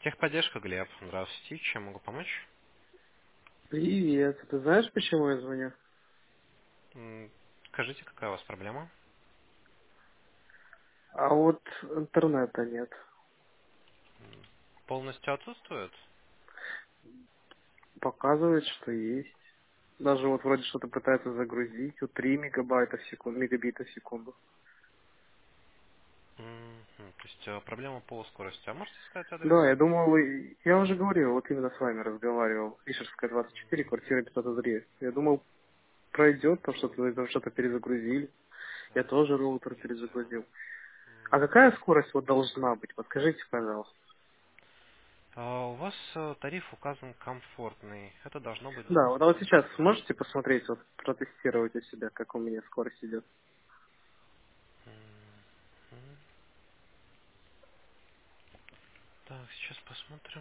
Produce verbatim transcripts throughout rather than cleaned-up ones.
Техподдержка, Глеб. Здравствуйте. Чем могу помочь? Привет. Ты знаешь, почему я звоню? М, Скажите, какая у вас проблема? А вот интернета нет. Полностью отсутствует? Показывает, что есть. Даже вот вроде что-то пытается загрузить. Вот три мегабайта в секунду, мегабита в секунду. Мгм. То есть э, проблема по скорости. А можете сказать адрес? Да, я думал, и- я уже говорил, вот именно с вами разговаривал. Фишерская двадцать четыре, квартира пятьсот три. Я думал, пройдет, там что-то там что-то перезагрузили. Я Так, тоже роутер смотрите. перезагрузил. А М, какая скорость вот должна быть? Подскажите, пожалуйста. а, У вас э, тариф указан комфортный. Это должно быть Да, до вот, а вот сейчас семидесяти. сможете посмотреть, вот протестировать у себя, как у меня скорость идет? Мгм. Так, сейчас посмотрим.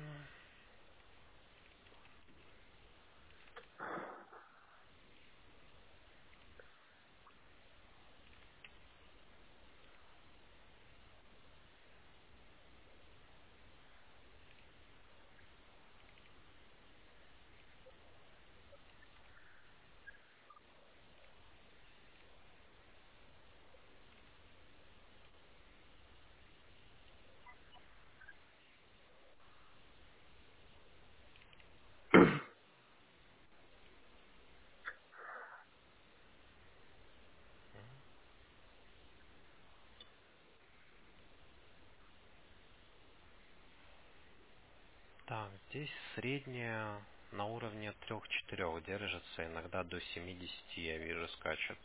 Так, здесь средняя на уровне трех-четырех держится, иногда до семидесяти я вижу скачет.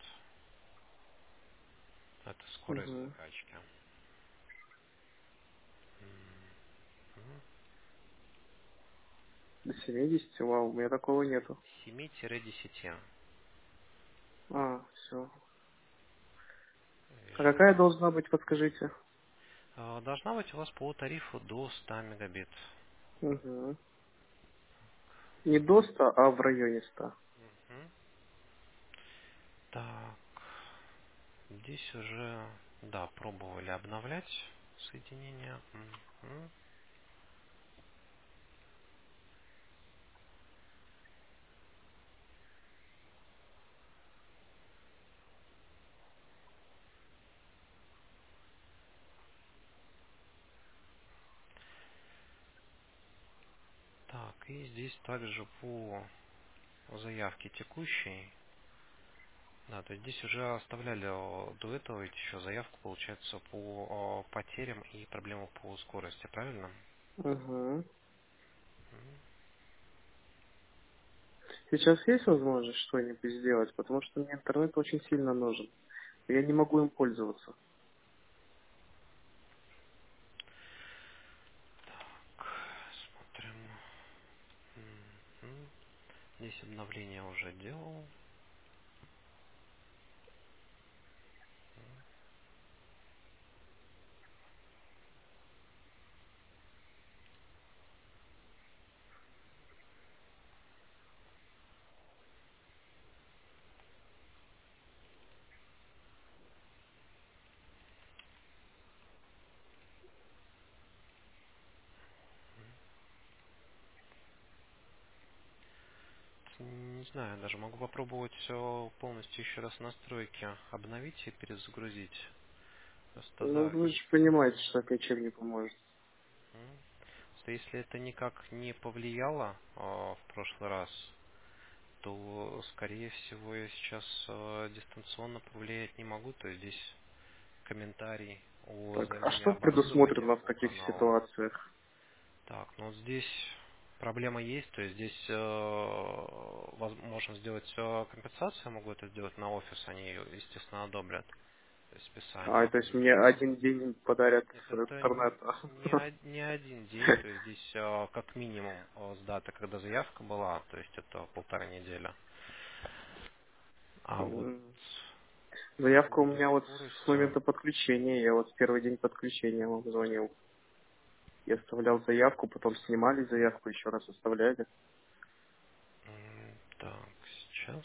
Это скорость Угу. закачки. Мгм. До семидесяти, вау, у меня такого нету. семи-десяти. А, все. А Вижу. какая должна быть, подскажите? А, Должна быть у вас по тарифу до ста мегабит. Угу. Не до ста, а в районе ста. Мгм. Так, здесь уже, да, пробовали обновлять соединение. Мгм. Так, и здесь также по заявке текущей, да, то есть здесь уже оставляли э, до этого ведь еще заявку, получается, по э, потерям и проблемам по скорости, правильно? Угу. Мгм. Сейчас есть возможность что-нибудь сделать, потому что мне интернет очень сильно нужен. Я не могу им пользоваться. Так, смотрим. Мгм. Здесь обновление уже делал. Не знаю, даже могу попробовать все полностью еще раз настройки обновить и перезагрузить. Просто Ну, да, вы же если, понимаете, что это ничем не поможет. м, просто если это никак не повлияло а, в прошлый раз, то скорее всего я сейчас а, дистанционно повлиять не могу. То есть здесь комментарий о Так, а замене что оборудования предусмотрено в по таких каналам. ситуациях? Так, ну вот здесь проблема есть, то есть здесь э, воз- можно сделать э, компенсацию, я могу это сделать на офис, они ее, естественно, одобрят, то есть А, списание. то есть мне один день подарят Нет, это н- интернета. не, од- не один день, то есть здесь э, как минимум э, с даты, когда заявка была, то есть это полтора недели. А вот М. по Заявка у поводу меня вот с скорости, момента подключения. Я вот в первый день подключения вам звонил. Я оставлял заявку, потом снимали заявку, еще раз оставляли. м, так, сейчас.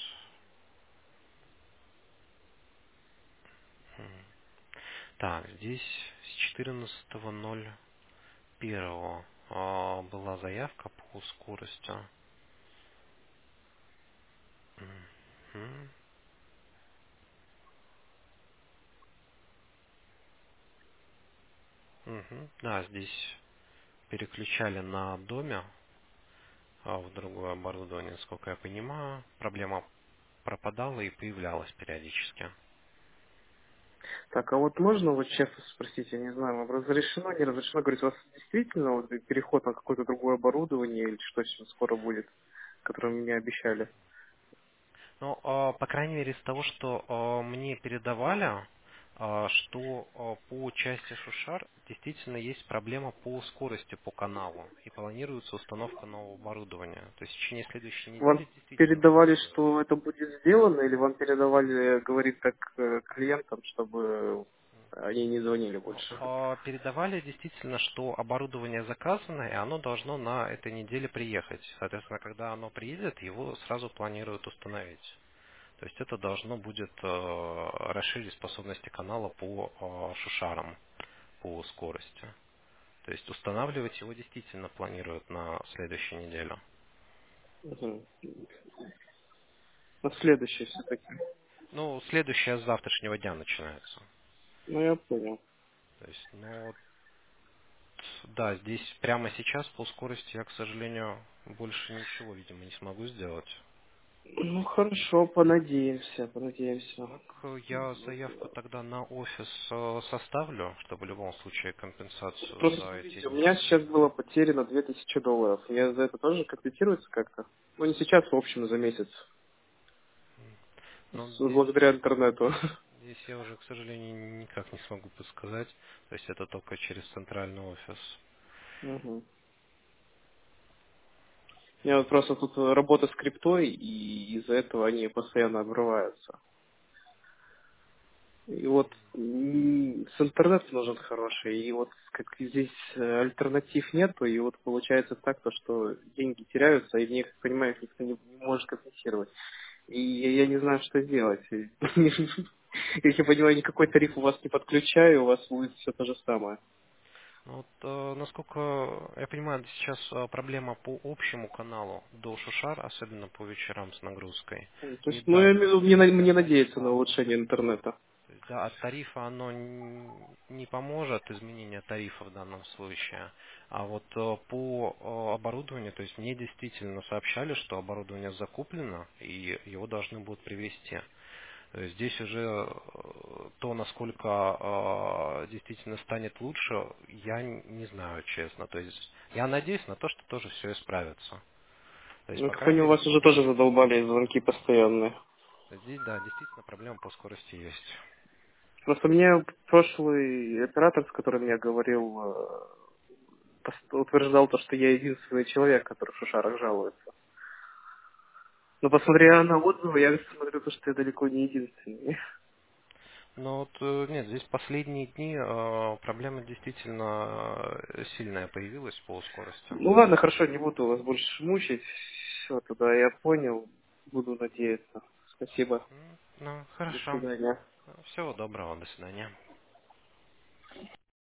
М. Так, здесь с четырнадцатого ноль первого а, была заявка по скорости. Мгм. Мгм. Да, здесь переключали на доме а, в другое оборудование, насколько я понимаю. Проблема пропадала и появлялась периодически. Так, а вот можно вот честно спросить, я не знаю, вам разрешено, не разрешено, говорить, у вас действительно вот переход на какое-то другое оборудование или что сейчас скоро будет, которое мне обещали? Ну, а, по крайней мере, из того, что а, мне передавали, а, что а, по части Шушар действительно есть проблема по скорости по каналу и планируется установка нового оборудования. То есть в течение следующей Вам недели действительно передавали, планируется. что это будет сделано, или вам передавали говорить так э, клиентам, чтобы они не звонили Ну, больше? а, передавали действительно, что оборудование заказано, и оно должно на этой неделе приехать. Соответственно, когда оно приедет, его сразу планируют установить. То есть это должно будет э, расширить способности канала по э, шушарам, по скорости. То есть устанавливать его действительно планируют на следующей неделе. Мгм. На следующее все-таки. Ну, следующая с завтрашнего дня начинается. Ну, я понял. То есть, ну, вот, да, здесь прямо сейчас по скорости я, к сожалению, больше ничего, видимо, не смогу сделать. Ну, хорошо, понадеемся, понадеемся. Так, э, я заявку тогда на офис э, составлю, чтобы в любом случае компенсацию Просто за эти смотрите, у дни меня сейчас получить. было потеряно две тысячи долларов. Я за это тоже компенсируется как-то? Ну, не сейчас, в общем, за месяц. Но С- здесь, Благодаря интернету. здесь я уже, к сожалению, никак не смогу подсказать. То есть это только через центральный офис. Мгм. У меня вот просто тут работа с криптой, и из-за этого они постоянно обрываются. И вот м, с интернетом нужен хороший, и вот как здесь э, альтернатив нету, и вот получается так, то, что деньги теряются, и мне, как понимаю, их никто не не может компенсировать. И я, я не знаю, что делать. И Как я понимаю, никакой тариф у вас не подключаю, у вас будет все то же самое. Ну вот, э, насколько я понимаю, сейчас э, проблема по общему каналу до Шушар, особенно по вечерам с нагрузкой. Ну, То И есть, ну, я да, имею в виду, мне, на- и мне от надеяться на тарифа улучшение интернета. То есть, да, от тарифа оно н- не поможет, изменение тарифа в данном случае. А вот э, по э, оборудованию, то есть мне действительно сообщали, что оборудование закуплено и его должны будут привезти. То есть здесь уже э, то, насколько э, действительно станет лучше, я н- не знаю, честно. То есть я надеюсь на то, что тоже все исправится. То есть, Ну, по как крайней понял, мере, вас уже тоже задолбали звонки постоянные. здесь, да, действительно проблема по скорости есть. Просто мне прошлый оператор, с которым я говорил, э, пос- утверждал то, что я единственный человек, который в шушарах жалуется. Но посмотря на отзывы, я смотрю, то, что я далеко не единственный. Ну вот э, нет, здесь последние дни э, проблема действительно э, сильная появилась по скорости. Ну ладно, хорошо, не буду вас больше мучить. Все, тогда я понял. Буду надеяться. Спасибо. М, Ну, До хорошо. свидания. Всего доброго, до свидания.